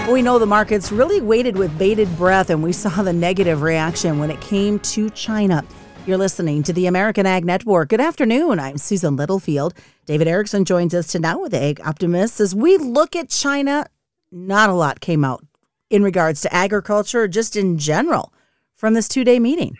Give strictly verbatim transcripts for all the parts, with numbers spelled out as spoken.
We know the markets really waited with bated breath, and we saw the negative reaction when it came to China. You're listening to the American Ag Network. Good afternoon. I'm Susan Littlefield. David Erickson joins us tonight with the Ag Optimist. As we look at China, not a lot came out in regards to agriculture, just in general, from this two-day meeting.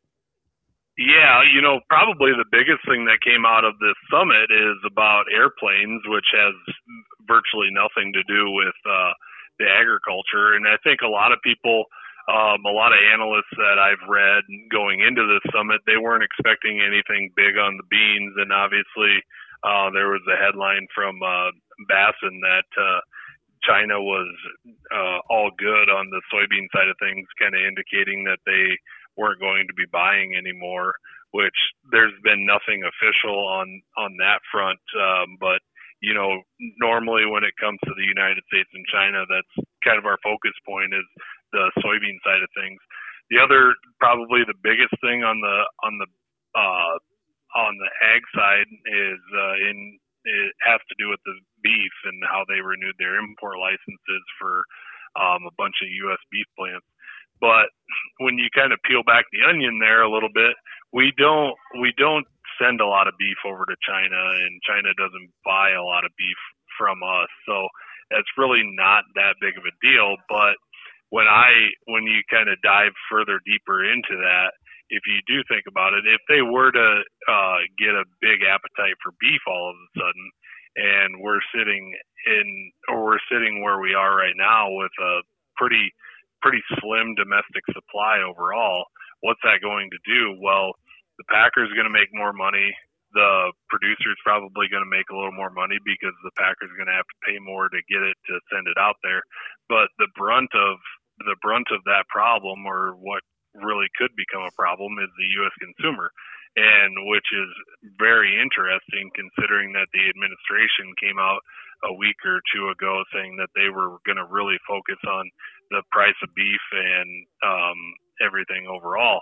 Yeah, you know, probably the biggest thing that came out of this summit is about airplanes, which has virtually nothing to do with uh, the agriculture. And I think a lot of people, um, a lot of analysts that I've read going into this summit, they weren't expecting anything big on the beans. And obviously, uh, there was a headline from uh, Bassin that uh, China was uh, all good on the soybean side of things, kind of indicating that they weren't going to be buying anymore, which there's been nothing official on, on that front. Um, but, you know, normally when it comes to the United States and China, that's kind of our focus point is the soybean side of things. The other, probably the biggest thing on the, on the, uh, on the ag side is, uh, in, it has to do with the beef and how they renewed their import licenses for, um, a bunch of U S beef plants. But when you kind of peel back the onion there a little bit, we don't we don't send a lot of beef over to China, and China doesn't buy a lot of beef from us. So that's really not that big of a deal. But when I when you kind of dive further deeper into that, if you do think about it, if they were to uh, get a big appetite for beef all of a sudden, and we're sitting in or we're sitting where we are right now with a pretty pretty slim domestic supply overall, what's that going to do? Well, the packer's going to make more money. The producer's probably going to make a little more money because the packer's going to have to pay more to get it to send it out there. But the brunt of the brunt of that problem, or what really could become a problem, is the U S consumer, and which is very interesting considering that the administration came out a week or two ago saying that they were going to really focus on the price of beef and um, everything overall.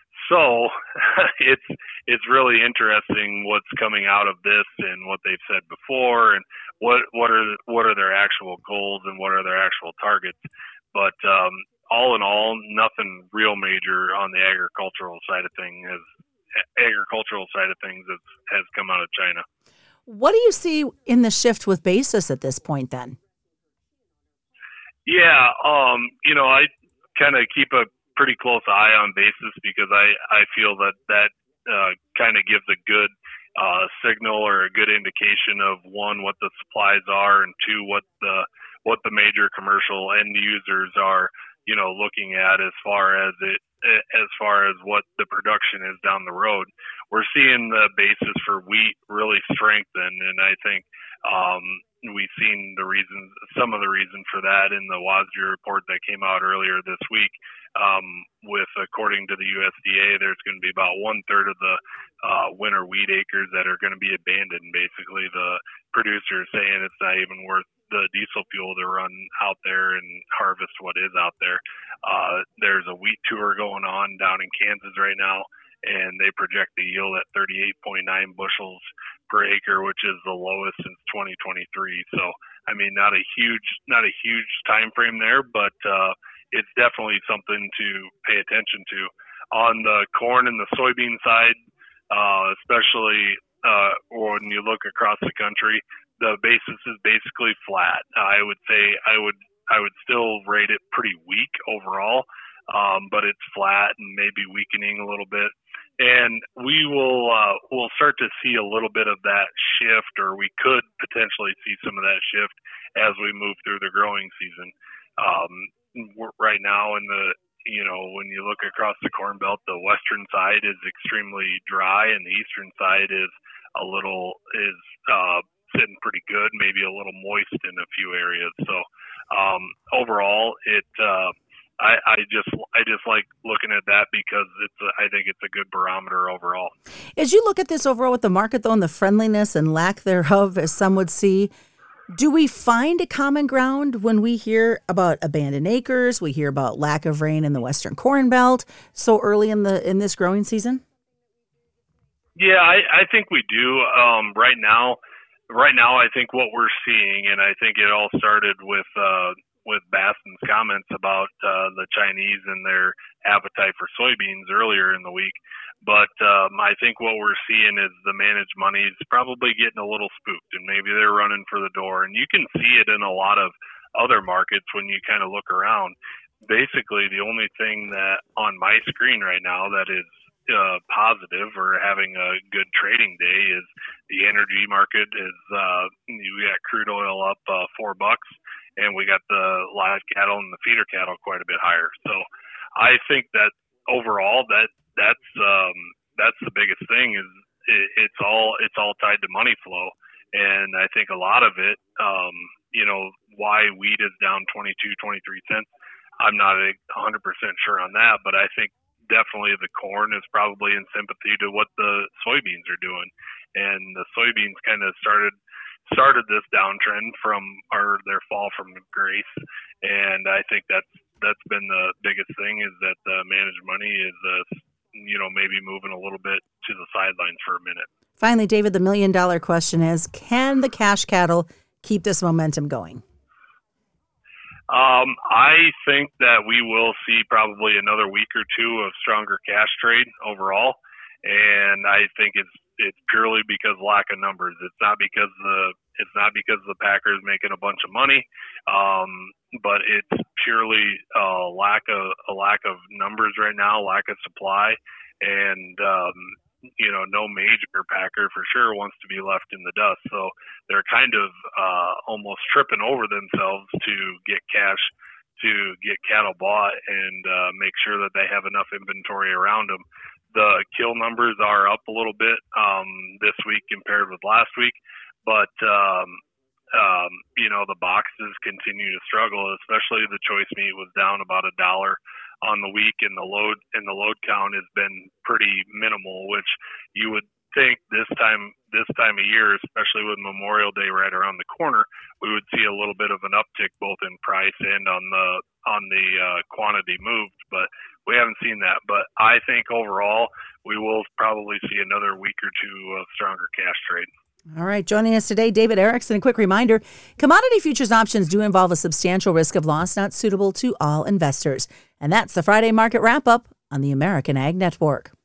So it's it's really interesting what's coming out of this and what they've said before, and what what are what are their actual goals and what are their actual targets. But um, all in all, nothing real major on the agricultural side of things has agricultural side of things has, has come out of China. What do you see in the shift with basis at this point then? Yeah, um, you know, I kind of keep a pretty close eye on basis because I, I feel that that uh, kind of gives a good uh, signal or a good indication of, one, what the supplies are, and two, what the what the major commercial end users are, you know, looking at as far as it as far as what the production is down the road. We're seeing the basis for wheat really strengthen, and I think um, we've seen the reasons, some of the reason for that in the WASDE report that came out earlier this week. Um, with according to the U S D A, there's going to be about one third of the uh, winter wheat acres that are going to be abandoned. Basically, the producers saying it's not even worth the diesel fuel to run out there and harvest what is out there. Uh, there's a wheat tour going on down in Kansas right now, and they project the yield at thirty-eight point nine bushels per acre, which is the lowest since twenty twenty-three. So, I mean, not a huge, not a huge time frame there, but uh, it's definitely something to pay attention to. On the corn and the soybean side, uh, especially uh, when you look across the country, the basis is basically flat. I would say I would I would still rate it pretty weak overall, um, but it's flat and maybe weakening a little bit. And we will uh, we'll start to see a little bit of that shift, or we could potentially see some of that shift as we move through the growing season. Um, we're, right now, in the you know when you look across the Corn Belt, the western side is extremely dry, and the eastern side is a little is uh, sitting pretty good, maybe a little moist in a few areas. So um, overall, it. Uh, I, I just I just like looking at that because it's a, I think it's a good barometer overall. As you look at this overall with the market, though, and the friendliness and lack thereof, as some would see, do we find a common ground when we hear about abandoned acres? We hear about lack of rain in the Western Corn Belt so early in the in this growing season. Yeah, I, I think we do. Um, right now, right now, I think what we're seeing, and I think it all started with uh, with Bassin Chinese and their appetite for soybeans earlier in the week. But um, I think what we're seeing is the managed money is probably getting a little spooked, and maybe they're running for the door. And you can see it in a lot of other markets when you kind of look around. Basically, the only thing that on my screen right now that is uh, positive or having a good trading day is the energy market. Is uh, we got crude oil up uh, four bucks, and we got the live cattle and the feeder cattle quite a bit higher. So I think that overall that that's um, that's the biggest thing is it, it's all it's all tied to money flow, and I think a lot of it. Um, you know, why wheat is down twenty-two, twenty-three cents. I'm not one hundred percent sure on that, but I think definitely the corn is probably in sympathy to what the soybeans are doing. And the soybeans kind of started started this downtrend from or their fall from grace. And I think that's that's been the biggest thing is that the managed money is, uh, you know, maybe moving a little bit to the sidelines for a minute. Finally, David, the million dollar question is, can the cash cattle keep this momentum going? Um, I think that we will see probably another week or two of stronger cash trade overall, and I think it's it's purely because lack of numbers. It's not because the it's not because the Packers making a bunch of money, um, but it's purely a lack of a lack of numbers right now, lack of supply, and um, you know, no major packer for sure wants to be left in the dust. So they're kind of uh, almost tripping over themselves to get cash, to get cattle bought and uh, make sure that they have enough inventory around them. The kill numbers are up a little bit um, this week compared with last week, but um, um, you know, the boxes continue to struggle, especially the choice meat was down about a dollar on the week, and the load and the load count has been pretty minimal, which you would think this time this time of year, especially with Memorial Day right around the corner, we would see a little bit of an uptick both in price and on the on the uh, quantity moved, but we haven't seen that. But I think overall we will probably see another week or two of stronger cash trade. All right, joining us today, David Erickson. A quick reminder, commodity futures options do involve a substantial risk of loss, not suitable to all investors. And that's the Friday Market Wrap-Up on the American Ag Network.